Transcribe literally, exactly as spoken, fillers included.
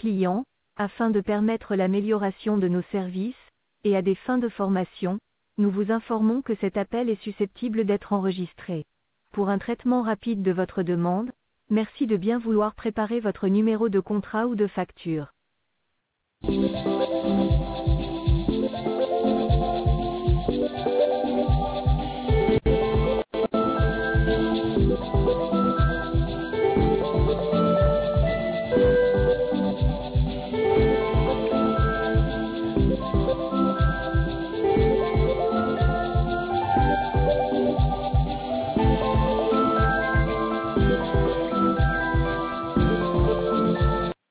clients, afin de permettre l'amélioration de nos services, et à des fins de formation, nous vous informons que cet appel est susceptible d'être enregistré. Pour un traitement rapide de votre demande, merci de bien vouloir préparer votre numéro de contrat ou de facture.